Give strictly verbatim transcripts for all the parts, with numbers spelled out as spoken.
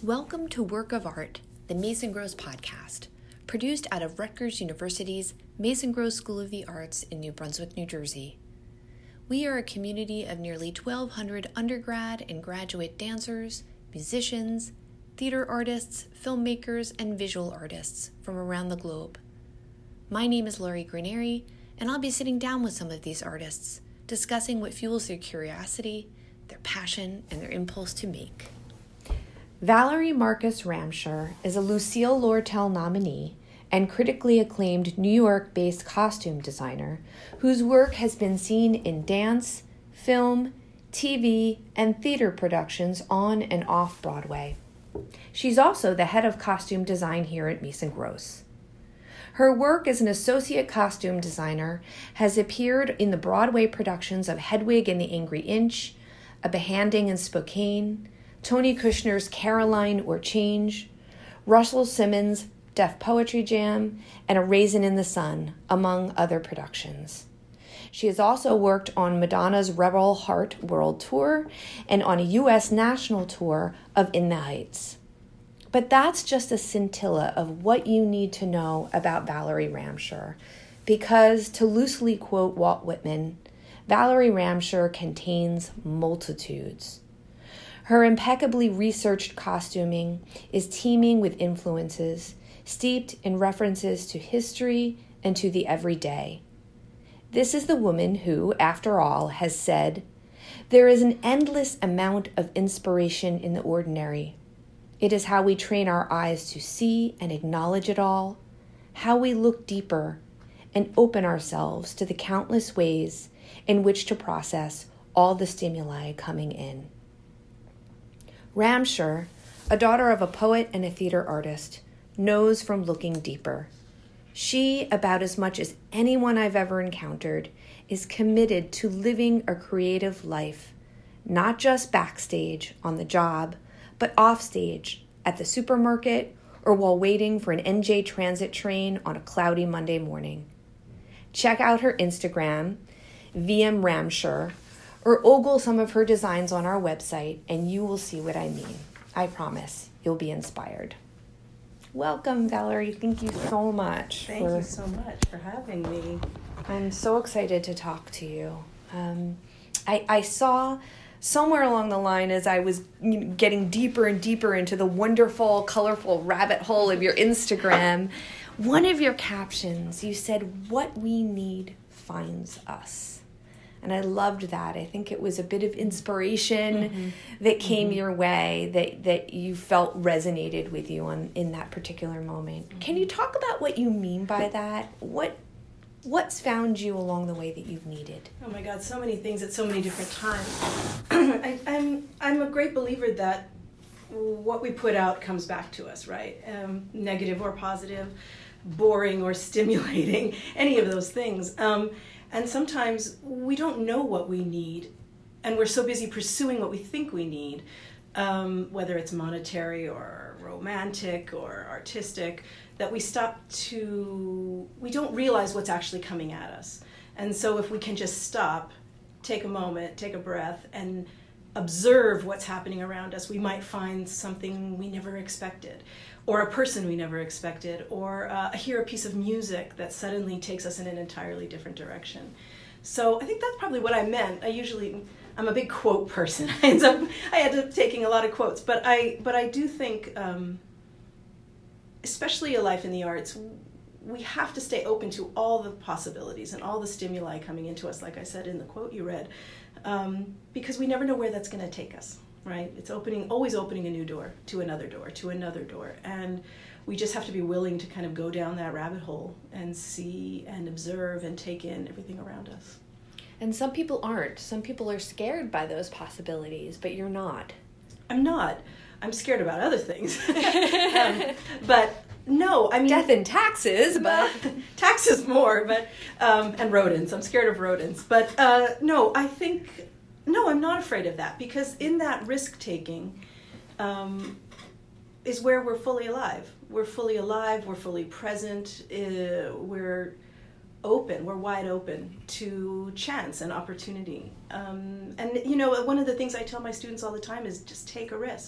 Welcome to Work of Art, the Mason Gross podcast, produced out of Rutgers University's Mason Gross School of the Arts in New Brunswick, New Jersey. We are a community of nearly twelve hundred undergrad and graduate dancers, musicians, theater artists, filmmakers, and visual artists from around the globe. My name is Laurie Granieri, and I'll be sitting down with some of these artists, discussing what fuels their curiosity, their passion, and their impulse to make. Valerie Marcus Ramsher is a Lucille Lortel nominee and critically acclaimed New York-based costume designer whose work has been seen in dance, film, T V, and theater productions on and off Broadway. She's also the head of costume design here at Mason Gross. Her work as an associate costume designer has appeared in the Broadway productions of Hedwig and the Angry Inch, A Behanding in Spokane, Tony Kushner's Caroline or Change, Russell Simmons' Deaf Poetry Jam, and A Raisin in the Sun, among other productions. She has also worked on Madonna's Rebel Heart World Tour and on a U S national tour of In the Heights. But that's just a scintilla of what you need to know about Valerie Ramsher, because, to loosely quote Walt Whitman, Valerie Ramsher contains multitudes. Her impeccably researched costuming is teeming with influences, steeped in references to history and to the everyday. This is the woman who, after all, has said, "There is an endless amount of inspiration in the ordinary. It is how we train our eyes to see and acknowledge it all, how we look deeper and open ourselves to the countless ways in which to process all the stimuli coming in." Ramsher, a daughter of a poet and a theater artist, knows from looking deeper. She, about as much as anyone I've ever encountered, is committed to living a creative life, not just backstage on the job, but offstage at the supermarket or while waiting for an N J transit train on a cloudy Monday morning. Check out her Instagram, V M Ramsher, or ogle some of her designs on our website, and you will see what I mean. I promise you'll be inspired. Welcome, Valerie. Thank you so much. Thank for, you so much for having me. I'm so excited to talk to you. Um, I, I saw somewhere along the line as I was getting deeper and deeper into the wonderful, colorful rabbit hole of your Instagram, one of your captions, you said, "What we need finds us." And I loved that. I think it was a bit of inspiration mm-hmm. that came mm-hmm. your way, that, that you felt resonated with you on in that particular moment. Mm-hmm. Can you talk about what you mean by that? What What's found you along the way that you've needed? Oh my God, so many things at so many different times. I, I'm I'm a great believer that what we put out comes back to us, right? Um, negative or positive, boring or stimulating, any of those things. Um, And sometimes we don't know what we need, and we're so busy pursuing what we think we need, um, whether it's monetary or romantic or artistic, that we stop to, we don't realize what's actually coming at us. And so if we can just stop, take a moment, take a breath, and observe what's happening around us, we might find something we never expected, or a person we never expected, or uh, hear a piece of music that suddenly takes us in an entirely different direction. So I think that's probably what I meant. I usually, I'm a big quote person. I end up, I end up taking a lot of quotes, but I, but I do think, um, especially a life in the arts, we have to stay open to all the possibilities and all the stimuli coming into us, like I said in the quote you read, um, because we never know where that's going to take us. Right? It's opening, always opening a new door to another door, to another door. And we just have to be willing to kind of go down that rabbit hole and see and observe and take in everything around us. And some people aren't. Some people are scared by those possibilities, but you're not. I'm not. I'm scared about other things. um, but no, I mean... Death and taxes, but... taxes more, but... Um, and rodents. I'm scared of rodents. But uh, no, I think... No, I'm not afraid of that, because in that risk-taking um, is where we're fully alive. We're fully alive, we're fully present, uh, we're open, we're wide open to chance and opportunity. Um, and, you know, one of the things I tell my students all the time is just take a risk.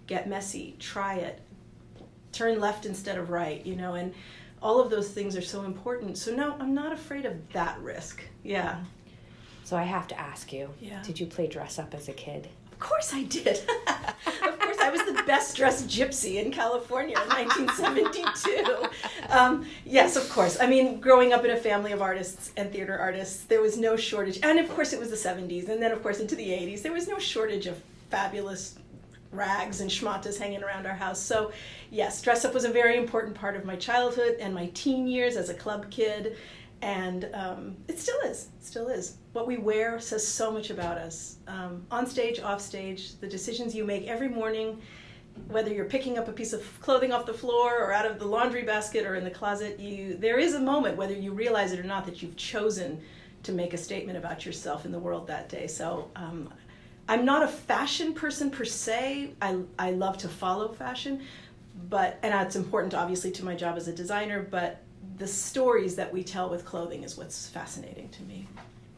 get messy, try it, turn left instead of right, you know, and all of those things are so important. So no, I'm not afraid of that risk. Yeah. So I have to ask you, yeah. did you play dress up as a kid? Of course I did. Of course, I was the best dressed gypsy in California in nineteen seventy-two. Um, yes, of course. I mean, growing up in a family of artists and theater artists, there was no shortage. And of course, it was the seventies. And then, of course, into the eighties, there was no shortage of fabulous rags and schmatas hanging around our house. So, yes, dress up was a very important part of my childhood and my teen years as a club kid. And um, it still is, still is. What we wear says so much about us. Um, on stage, off stage, the decisions you make every morning, whether you're picking up a piece of clothing off the floor or out of the laundry basket or in the closet, you there is a moment, whether you realize it or not, that you've chosen to make a statement about yourself in the world that day. So um, I'm not a fashion person per se. I, I love to follow fashion, but and it's important, obviously, to my job as a designer, but the stories that we tell with clothing is what's fascinating to me.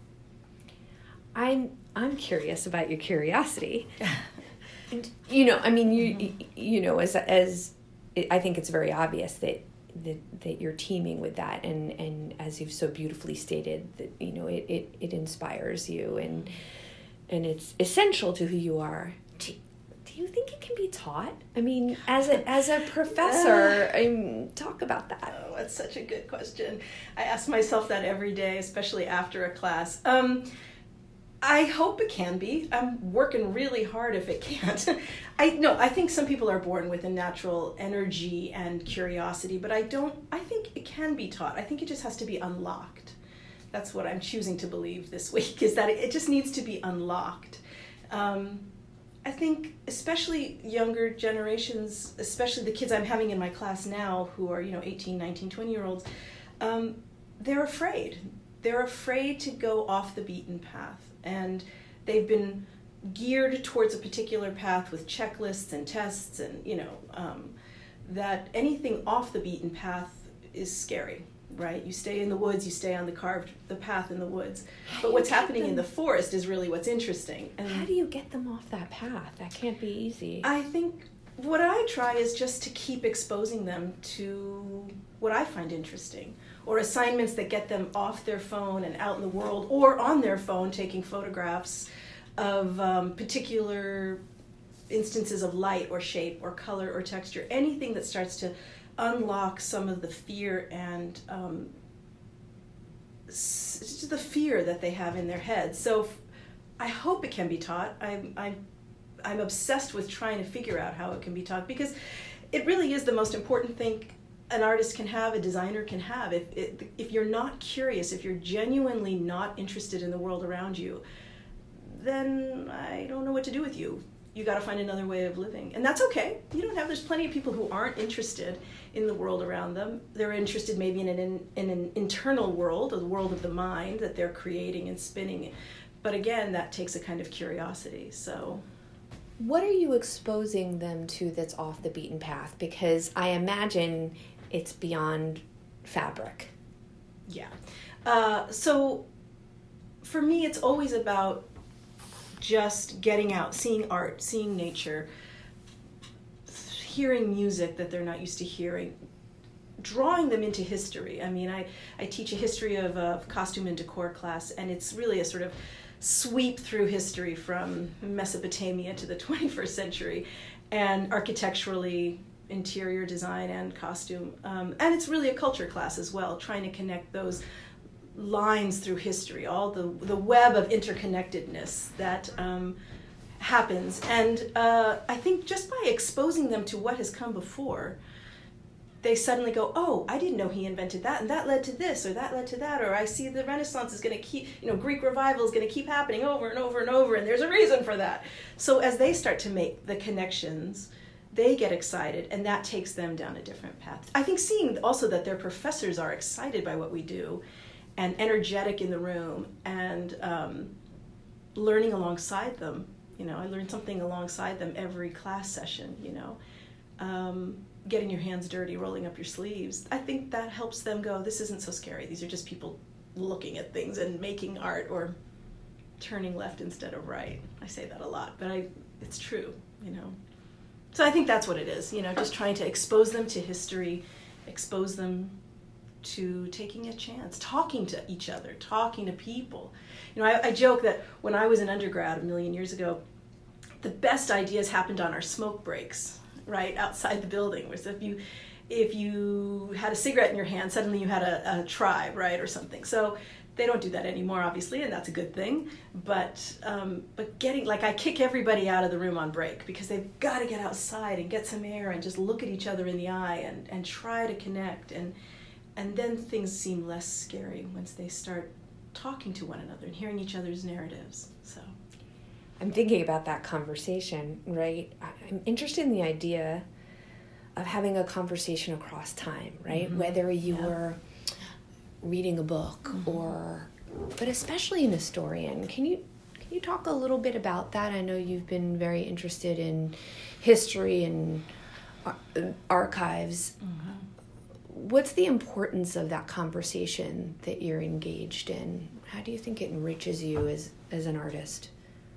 I'm I'm curious about your curiosity. And, you know, I mean, you mm-hmm. you know, as as I think it's very obvious that that, that you're teaming with that, and, and as you've so beautifully stated, that you know it, it, it inspires you, and and it's essential to who you are. Do, do you think it can be taught? I mean, as a as a professor, I mean, talk about that. Oh, that's such a good question. I ask myself that every day, especially after a class. Um, I hope it can be. I'm working really hard if it can't. I no, I think some people are born with a natural energy and curiosity, but I don't, I think it can be taught. I think it just has to be unlocked. That's what I'm choosing to believe this week, is that it just needs to be unlocked. Um, I think especially younger generations, especially the kids I'm having in my class now who are, you know, eighteen, nineteen, twenty year olds, um, they're afraid. They're afraid to go off the beaten path. And they've been geared towards a particular path with checklists and tests, and, you know, um, that anything off the beaten path is scary, right? You stay in the woods, you stay on the carved the path in the woods. But what's happening in the forest is really what's interesting. And how do you get them off that path? That can't be easy. I think what I try is just to keep exposing them to what I find interesting, or assignments that get them off their phone and out in the world, or on their phone taking photographs of um, particular instances of light or shape or color or texture, anything that starts to unlock some of the fear and um, s- the fear that they have in their heads. So f- I hope it can be taught. I'm, I'm, I'm obsessed with trying to figure out how it can be taught, because it really is the most important thing an artist can have, a designer can have. If it, if you're not curious, if you're genuinely not interested in the world around you, then I don't know what to do with you. You got to find another way of living, and that's okay. You don't have. There's plenty of people who aren't interested in the world around them. They're interested maybe in an in, in an internal world, a world of the mind that they're creating and spinning. But again, that takes a kind of curiosity. So, what are you exposing them to that's off the beaten path? Because I imagine it's beyond fabric. Yeah. Uh, so for me, it's always about just getting out, seeing art, seeing nature, hearing music that they're not used to hearing, drawing them into history. I mean, I, I teach a history of a costume and decor class, and it's really a sort of sweep through history from Mesopotamia to the twenty-first century, and architecturally, interior design and costume. Um, and it's really a culture class as well, trying to connect those lines through history, all the, the web of interconnectedness that um, happens. And uh, I think just by exposing them to what has come before, they suddenly go, oh, I didn't know he invented that, and that led to this, or that led to that, or I see the Renaissance is going to keep, you know, Greek revival is going to keep happening over and over and over, and there's a reason for that. So as they start to make the connections, they get excited, and that takes them down a different path. I think seeing also that their professors are excited by what we do and energetic in the room, and um, learning alongside them. You know, I learn something alongside them every class session, you know. Um, getting your hands dirty, rolling up your sleeves. I think that helps them go, this isn't so scary. These are just people looking at things and making art, or turning left instead of right. I say that a lot, but I it's true, you know. So I think that's what it is, you know, just trying to expose them to history, expose them to taking a chance, talking to each other, talking to people. You know, I, I joke that when I was an undergrad a million years ago, the best ideas happened on our smoke breaks, right, outside the building. Whereas if you, if you had a cigarette in your hand, suddenly you had a, a tribe, right, or something. So they don't do that anymore, obviously, and that's a good thing. But um, but getting, like, I kick everybody out of the room on break because they've got to get outside and get some air and just look at each other in the eye and, and try to connect. And and then things seem less scary once they start talking to one another and hearing each other's narratives. So I'm thinking about that conversation, right? I'm interested in the idea of having a conversation across time, right? Mm-hmm. Whether you yeah. were reading a book mm-hmm. or, but especially an historian. Can you can you talk a little bit about that? I know you've been very interested in history and ar- archives. Mm-hmm. What's the importance of that conversation that you're engaged in? How do you think it enriches you as, as an artist?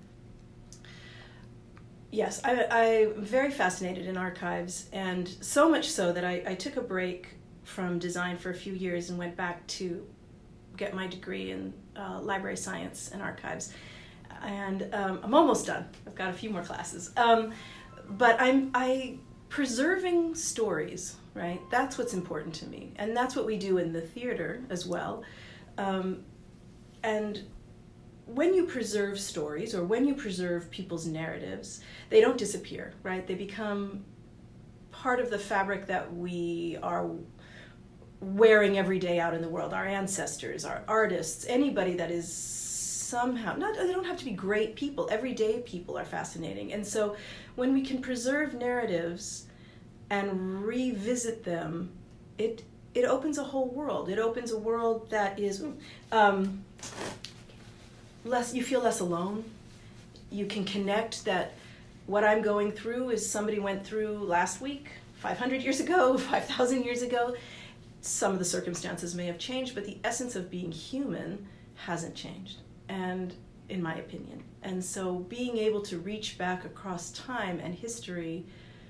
Yes, I, I'm very fascinated in archives, and so much so that I, I took a break from design for a few years and went back to get my degree in uh, library science and archives. And um, I'm almost done. I've got a few more classes. Um, but I'm I preserving stories, right? That's what's important to me. And that's what we do in the theater as well. Um, and when you preserve stories or when you preserve people's narratives, they don't disappear, right? They become part of the fabric that we are wearing every day out in the world. Our ancestors, our artists, anybody that is somehow, not, they don't have to be great people, everyday people are fascinating. And so when we can preserve narratives and revisit them, it it opens a whole world. It opens a world that is um, less, you feel less alone. You can connect that what I'm going through is somebody went through last week, five hundred years ago, five thousand years ago. Some of the circumstances may have changed, but the essence of being human hasn't changed, and in my opinion. And so being able to reach back across time and history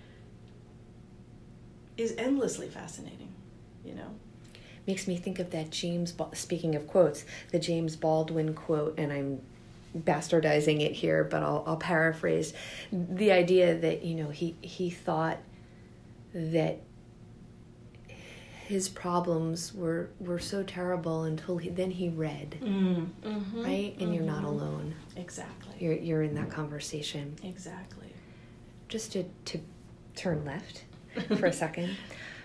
is endlessly fascinating, you know? Makes me think of that James, speaking of quotes, the James Baldwin quote, and I'm bastardizing it here, but I'll, I'll paraphrase the idea that, you know, he, he thought that his problems were were so terrible until he, then he read, mm, mm-hmm, right? And mm-hmm. You're not alone. Exactly. You're you're in that conversation. Exactly. Just to, to turn left for a second.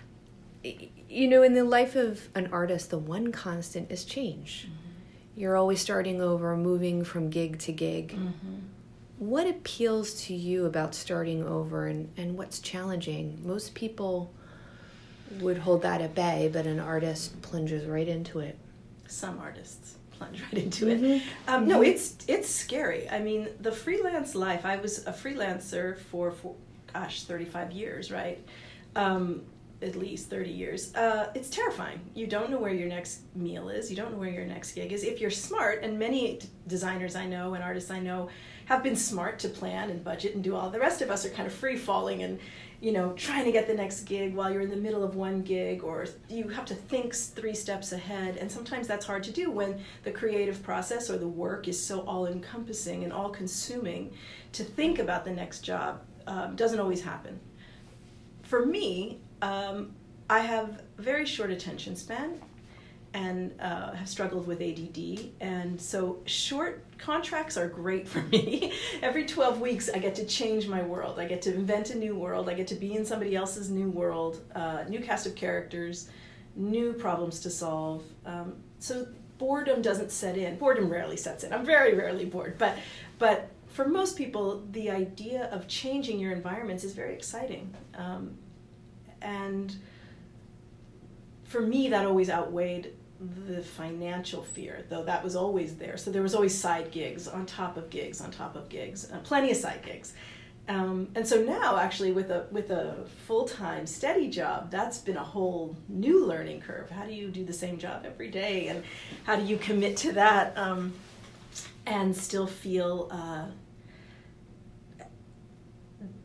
You know, in the life of an artist, the one constant is change. Mm-hmm. You're always starting over, moving from gig to gig. Mm-hmm. What appeals to you about starting over, and, and what's challenging? Most people would hold that at bay, but an artist plunges right into it. Some artists plunge right into mm-hmm. it. Um, mm-hmm. No, it's it's scary. I mean, the freelance life, I was a freelancer for, for gosh, thirty-five years, right? Um, at least thirty years. Uh, it's terrifying. You don't know where your next meal is. You don't know where your next gig is. If you're smart, and many designers I know and artists I know have been smart to plan and budget and do all. The rest of us are kind of free-falling and, you know, trying to get the next gig while you're in the middle of one gig, or you have to think three steps ahead. And sometimes that's hard to do when the creative process or the work is so all-encompassing and all-consuming. To think about the next job um, doesn't always happen. For me, um, I have very short attention span and uh, have struggled with A D D. And so short contracts are great for me. Every twelve weeks, I get to change my world. I get to invent a new world. I get to be in somebody else's new world, uh, new cast of characters, new problems to solve. Um, so boredom doesn't set in. Boredom rarely sets in. I'm very rarely bored. But, but for most people, the idea of changing your environments is very exciting. Um, and for me, that always outweighed the financial fear, though that was always there. So there was always side gigs on top of gigs on top of gigs, uh, plenty of side gigs. Um, and so now, actually, with a with a full-time steady job, that's been a whole new learning curve. How do you do the same job every day, and how do you commit to that um, and still feel uh,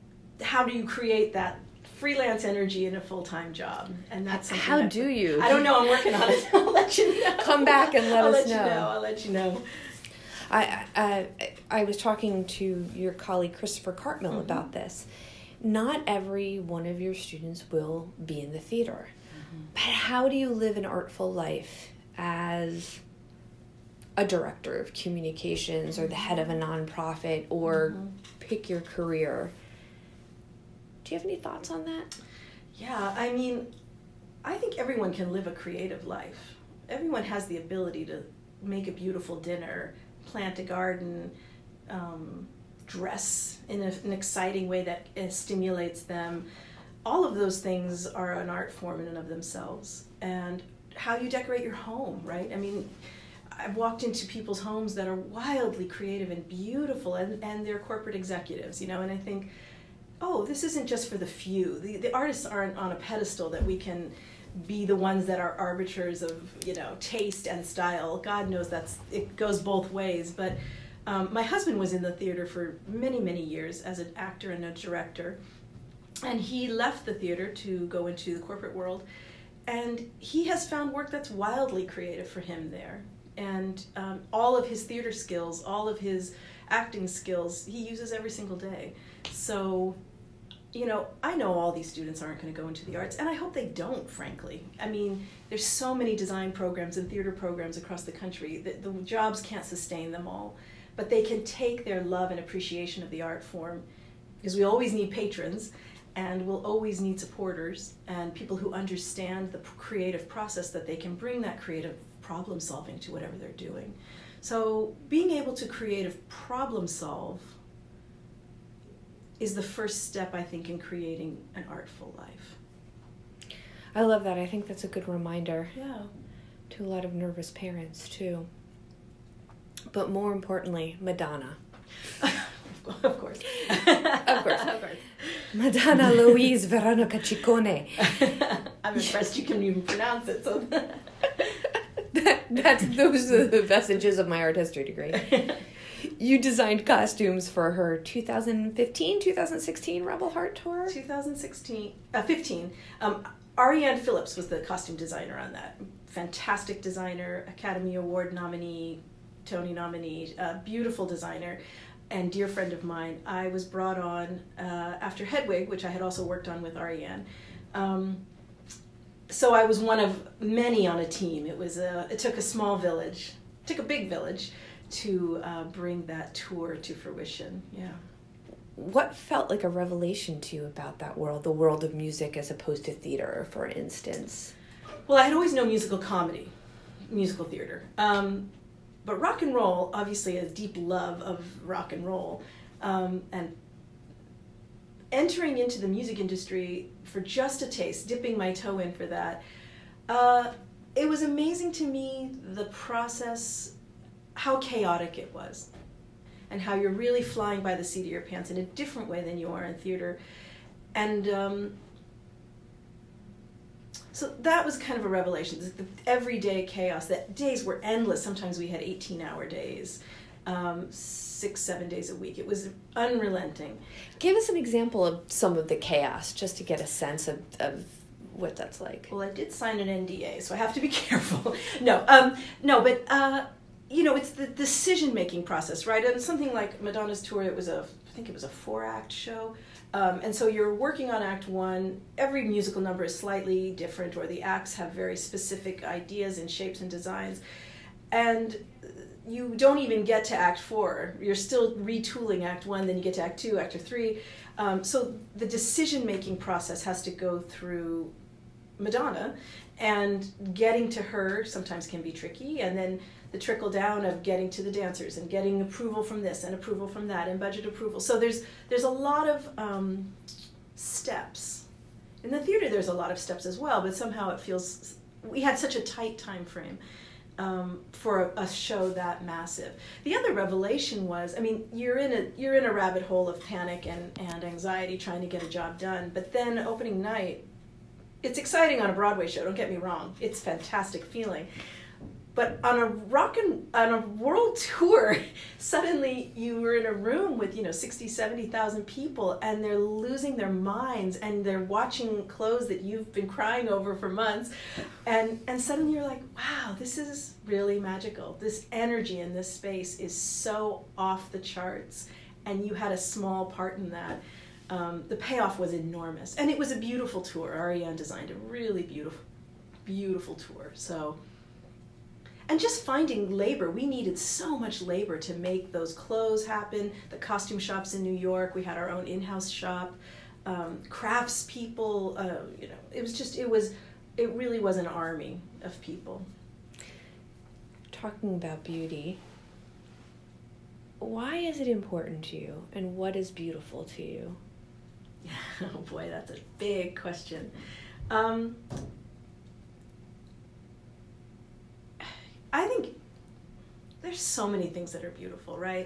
how do you create that freelance energy in a full-time job? And that's something how that, do you? I don't know. I'm working on it. I'll let you know. Come back and let I'll us let know. You know. I'll let you know. I I, I was talking to your colleague Christopher Cartmill mm-hmm. about this. Not every one of your students will be in the theater. Mm-hmm. But how do you live an artful life as a director of communications or the head of a nonprofit or mm-hmm. pick your career? Do you have any thoughts on that? Yeah, I mean, I think everyone can live a creative life. Everyone has the ability to make a beautiful dinner, plant a garden, um, dress in a, an exciting way that uh, stimulates them. All of those things are an art form in and of themselves. And how you decorate your home, right? I mean, I've walked into people's homes that are wildly creative and beautiful, and, and they're corporate executives, you know, and I think, oh, this isn't just for the few. The, the artists aren't on a pedestal that we can be the ones that are arbiters of, you know, taste and style. God knows that's, it goes both ways. But um, my husband was in the theater for many, many years as an actor and a director. And he left the theater to go into the corporate world. And he has found work that's wildly creative for him there. And um, all of his theater skills, all of his acting skills, he uses every single day. So, you know, I know all these students aren't going to go into the arts, and I hope they don't, frankly. I mean, there's so many design programs and theater programs across the country that the jobs can't sustain them all. But they can take their love and appreciation of the art form, because we always need patrons, and we'll always need supporters and people who understand the creative process, that they can bring that creative problem solving to whatever they're doing. So being able to creative problem solve is the first step, I think, in creating an artful life. I love that. I think that's a good reminder. Yeah. To a lot of nervous parents, too. But more importantly, Madonna. Of course. Of course. Of course. Madonna Louise Veronica Ciccone. I'm impressed you can even pronounce it. So that, that's those are the vestiges of my art history degree. You designed costumes for her two thousand fifteen, two thousand sixteen Rebel Heart tour? two thousand sixteen, uh, fifteen. Um, Ariane Phillips was the costume designer on that. Fantastic designer, Academy Award nominee, Tony nominee, uh, beautiful designer, and dear friend of mine. I was brought on uh, after Hedwig, which I had also worked on with Ariane. Um, so I was one of many on a team. It was a, it took a small village, it took a big village to uh, bring that tour to fruition. Yeah. What felt like a revelation to you about that world, the world of music as opposed to theater, for instance? Well, I had always known musical comedy, musical theater. Um, but rock and roll, obviously a deep love of rock and roll. Um, and entering into the music industry for just a taste, dipping my toe in for that, uh, it was amazing to me, the process, how chaotic it was, and how you're really flying by the seat of your pants in a different way than you are in theater. And um, so that was kind of a revelation, the everyday chaos, that days were endless. Sometimes we had eighteen-hour days, um, six, seven days a week. It was unrelenting. Give us an example of some of the chaos, just to get a sense of, of what that's like. Well, I did sign an N D A, so I have to be careful. no, um, no, but... Uh, you know, it's the decision-making process, right? And something like Madonna's tour, it was a, I think it was a four-act show. Um, and so you're working on act one. Every musical number is slightly different, or the acts have very specific ideas and shapes and designs. And you don't even get to act four. You're still retooling act one, then you get to act two, act three. Um, so the decision-making process has to go through Madonna, and getting to her sometimes can be tricky, and then the trickle down of getting to the dancers and getting approval from this and approval from that and budget approval. So there's there's a lot of um, steps. In the theater there's a lot of steps as well, but somehow it feels, we had such a tight time frame um, for a, a show that massive. The other revelation was, I mean, you're in a you're in a rabbit hole of panic and, and anxiety trying to get a job done, but then opening night, it's exciting on a Broadway show, don't get me wrong. It's a fantastic feeling. but on a rock and on a world tour, suddenly you were in a room with, you know, sixty, seventy thousand people, and they're losing their minds, and they're watching clothes that you've been crying over for months, and and suddenly you're like, wow, this is really magical. This energy in this space is so off the charts, and you had a small part in that. Um, the payoff was enormous, and it was a beautiful tour. Ariane designed a really beautiful, beautiful tour. So. And just finding labor. We needed so much labor to make those clothes happen. The costume shops in New York, we had our own in-house shop. Um, crafts people, uh, you know, it was just, it was, it really was an army of people. Talking about beauty, why is it important to you, and what is beautiful to you? Oh boy, that's a big question. Um, I think there's so many things that are beautiful, right?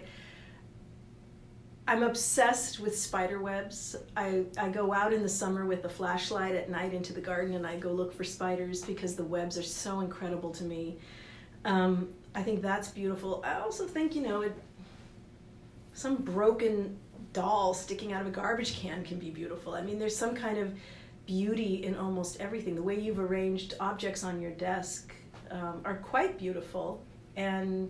I'm obsessed with spider webs. I, I go out in the summer with a flashlight at night into the garden, and I go look for spiders because the webs are so incredible to me. Um, I think that's beautiful. I also think, you know, it, some broken doll sticking out of a garbage can can be beautiful. I mean, there's some kind of beauty in almost everything. The way you've arranged objects on your desk Um, are quite beautiful. And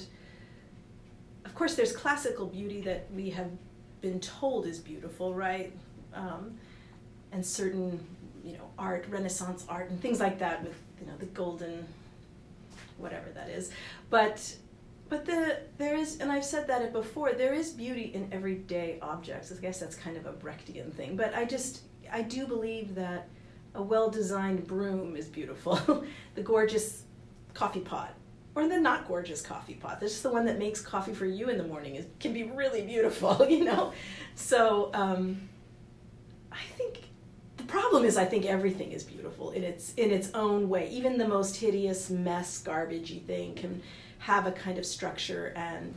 of course there's classical beauty that we have been told is beautiful, right? Um, and certain, you know, art, Renaissance art and things like that with, you know, the golden, whatever that is. But but the there is, and I've said that before, there is beauty in everyday objects. I guess that's kind of a Brechtian thing. But I just, I do believe that a well-designed broom is beautiful. The gorgeous coffee pot, or the not gorgeous coffee pot. This is the one that makes coffee for you in the morning. It can be really beautiful, you know? So um, I think the problem is I think everything is beautiful in its in its own way. Even the most hideous mess, garbagey thing can have a kind of structure and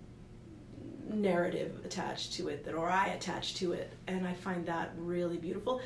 narrative attached to it, that or I attach to it, and I find that really beautiful.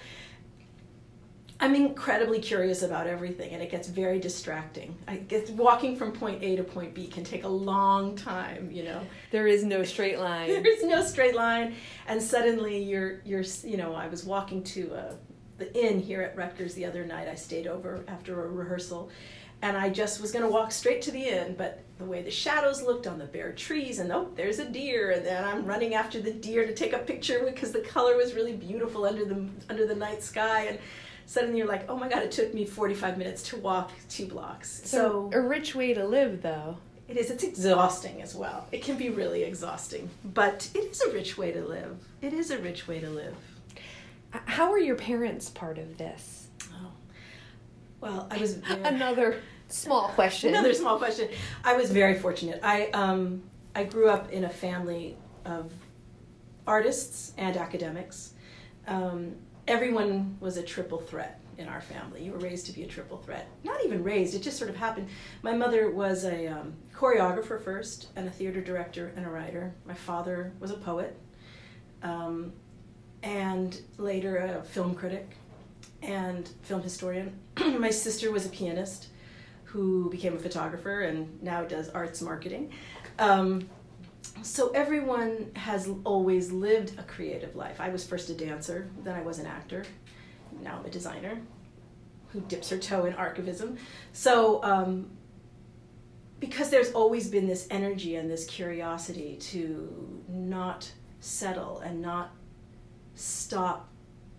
I'm incredibly curious about everything, and it gets very distracting. I guess walking from point A to point B can take a long time, you know. There is no straight line. There is no straight line, and suddenly you're, you're, you know, I was walking to uh, the inn here at Rutgers the other night. I stayed over after a rehearsal, and I just was going to walk straight to the inn, but the way the shadows looked on the bare trees, and oh, there's a deer, and then I'm running after the deer to take a picture because the color was really beautiful under the under the night sky, and suddenly you're like, oh my God, it took me forty-five minutes to walk two blocks. So, so a rich way to live, though. It is. It's exhausting as well. It can be really exhausting, but it is a rich way to live. It is a rich way to live. How were your parents part of this? Oh, well, I was... Very... Another small question. Another small question. I was very fortunate. I, um, I grew up in a family of artists and academics. Um, everyone was a triple threat in our family. You were raised to be a triple threat. Not even raised, it just sort of happened. My mother was a um, choreographer first, and a theater director and a writer. My father was a poet, um, and later a film critic and film historian. My sister was a pianist who became a photographer and now does arts marketing. Um, so everyone has always lived a creative life. I was first a dancer, then I was an actor. Now I'm a designer who dips her toe in archivism. So um, because there's always been this energy and this curiosity to not settle and not stop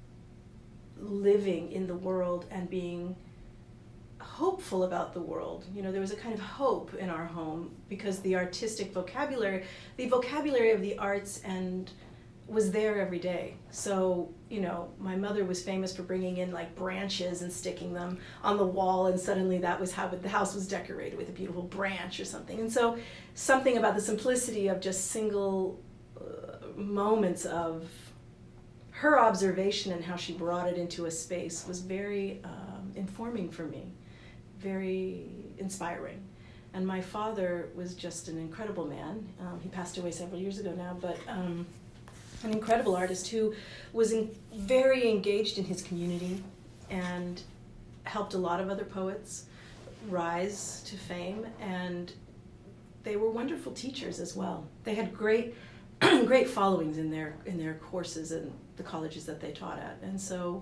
living in the world and being hopeful about the world. You know, there was a kind of hope in our home because the artistic vocabulary, the vocabulary of the arts and was there every day. So, you know, my mother was famous for bringing in like branches and sticking them on the wall, and suddenly that was how the house was decorated, with a beautiful branch or something. And so something about the simplicity of just single uh, moments of her observation and how she brought it into a space was very um, informing for me, very inspiring. And my father was just an incredible man. Um, he passed away several years ago now, but um, an incredible artist who was in, very engaged in his community and helped a lot of other poets, rise to fame, and they were wonderful teachers as well. They had great great followings in their in their courses and the colleges that they taught at. And so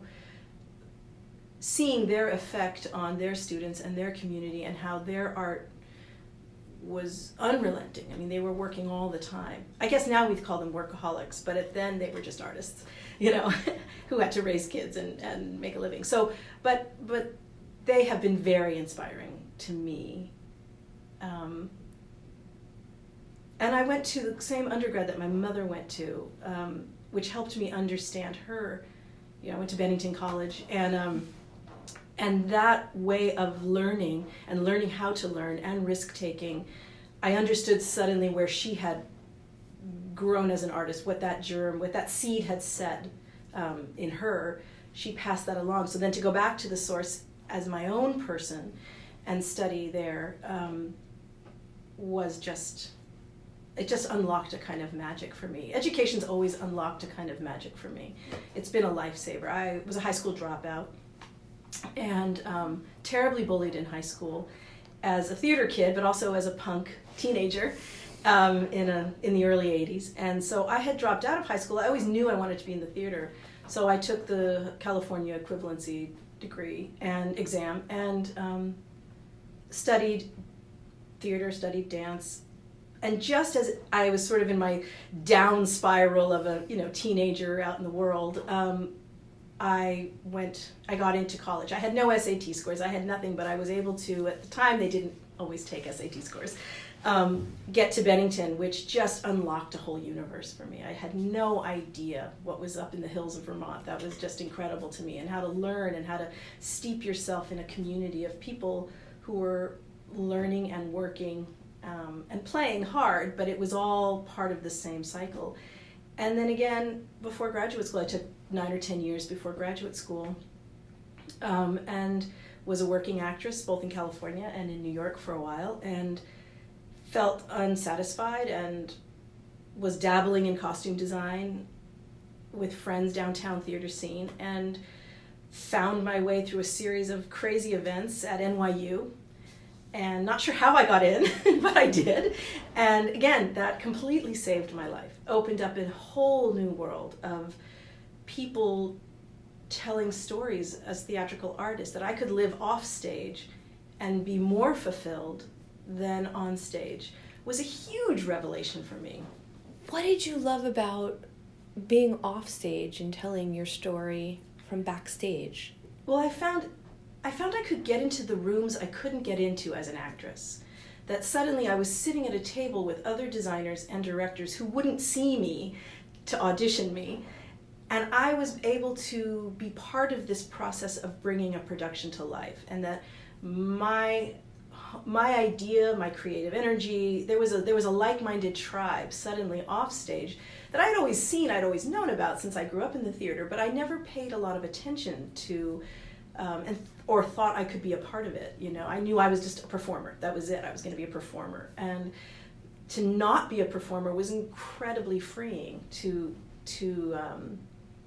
seeing their effect on their students and their community and how their art was unrelenting. I mean, they were working all the time. I guess now we'd call them workaholics, but at then they were just artists, you know, who had to raise kids and, and make a living. So, but but they have been very inspiring to me. Um, and I went to the same undergrad that my mother went to, um, which helped me understand her. You know, I went to Bennington College, and um, and that way of learning and learning how to learn and risk-taking, I understood suddenly where she had grown as an artist, what that germ, what that seed had set um, in her. She passed that along. So then to go back to the source as my own person and study there um, was just, it just unlocked a kind of magic for me. Education's always unlocked a kind of magic for me. It's been a lifesaver. I was a high school dropout and um, terribly bullied in high school as a theater kid, but also as a punk teenager um, in a in the early eighties. And so I had dropped out of high school. I always knew I wanted to be in the theater. So I took the California equivalency degree and exam and um, studied theater, studied dance. And just as I was sort of in my down spiral of a you know teenager out in the world, um, I went, I got into college. I had no S A T scores. I had nothing, but I was able to, at the time, they didn't always take S A T scores, um, get to Bennington, which just unlocked a whole universe for me. I had no idea what was up in the hills of Vermont. That was just incredible to me, and how to learn and how to steep yourself in a community of people who were learning and working um, and playing hard, but it was all part of the same cycle. And then again, before graduate school, I took nine or ten years before graduate school, um, and was a working actress both in California and in New York for a while, and felt unsatisfied and was dabbling in costume design with friends downtown theater scene, and found my way through a series of crazy events at N Y U. And not sure how I got in, but I did. And again, that completely saved my life. Opened up a whole new world of people telling stories as theatrical artists that I could live off stage and be more fulfilled than on stage. Was a huge revelation for me. What did you love about being off stage and telling your story from backstage? Well, I found I found I could get into the rooms I couldn't get into as an actress. That suddenly I was sitting at a table with other designers and directors who wouldn't see me to audition me. And I was able to be part of this process of bringing a production to life. And that my my idea, my creative energy, there was a there was a like-minded tribe suddenly off stage that I'd always seen, I'd always known about since I grew up in the theater, but I never paid a lot of attention to um, and or thought I could be a part of it. You know, I knew I was just a performer. That was it. I was going to be a performer. And to not be a performer was incredibly freeing. To to um,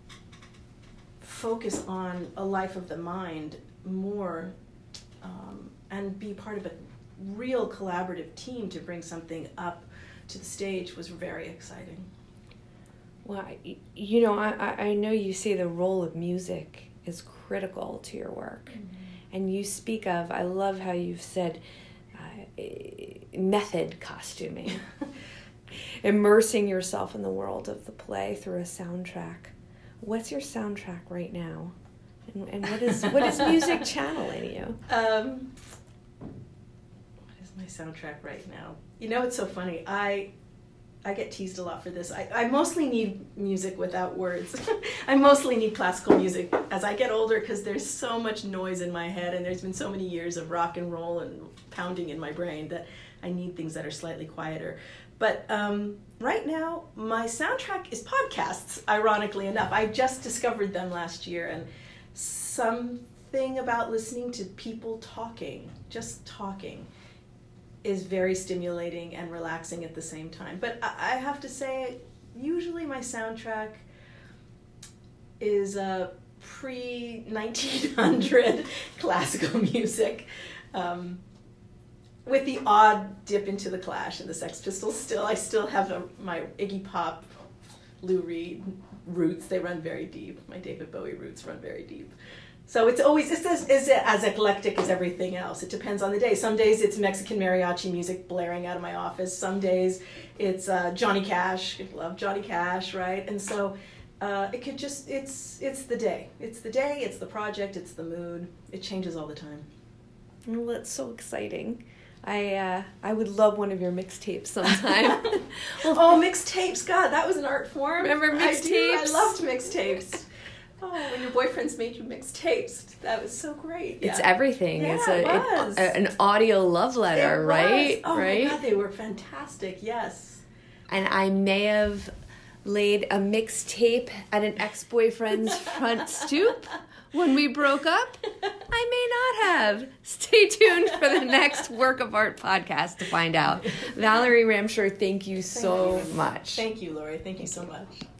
focus on a life of the mind more, um, and be part of a real collaborative team to bring something up to the stage was very exciting. Well, you know, I, I know you say the role of music is critical to your work. Mm-hmm. And you speak of, I love how you've said, uh, method costuming. Immersing yourself in the world of the play through a soundtrack. What's your soundtrack right now? And, and what is what is music channeling you? Um, what is my soundtrack right now? You know, it's so funny. I I get teased a lot for this. I, I mostly need music without words. I mostly need classical music as I get older because there's so much noise in my head, and there's been so many years of rock and roll and pounding in my brain that I need things that are slightly quieter. But um, right now, my soundtrack is podcasts, ironically enough. I just discovered them last year, and something about listening to people talking, just talking, is very stimulating and relaxing at the same time. But I have to say, usually my soundtrack is uh, pre nineteen hundred classical music. Um, with the odd dip into the Clash and the Sex Pistols, still I still have a, my Iggy Pop, Lou Reed roots. They run very deep. My David Bowie roots run very deep. So it's always it's as, it's as eclectic as everything else. It depends on the day. Some days it's Mexican mariachi music blaring out of my office. Some days it's uh, Johnny Cash. I love Johnny Cash, right? And so uh, it could just it's it's the day. It's the day. It's the project. It's the mood. It changes all the time. Well, that's so exciting. I uh, I would love one of your mixtapes sometime. well, oh, mixtapes! God, that was an art form. Remember mixtapes? I, I loved mixtapes. Oh, when your boyfriends made you mixtapes, that was so great. Yeah. It's everything. Yeah, it's a, it was. It, a, an audio love letter, it right? Was. Oh right? my God, they were fantastic. Yes. And I may have laid a mixtape at an ex-boyfriend's front stoop when we broke up. I may not have. Stay tuned for the next Work of Art podcast to find out. Valerie Ramshur, thank you so thank you. much. Thank you, Lori. Thank you so much.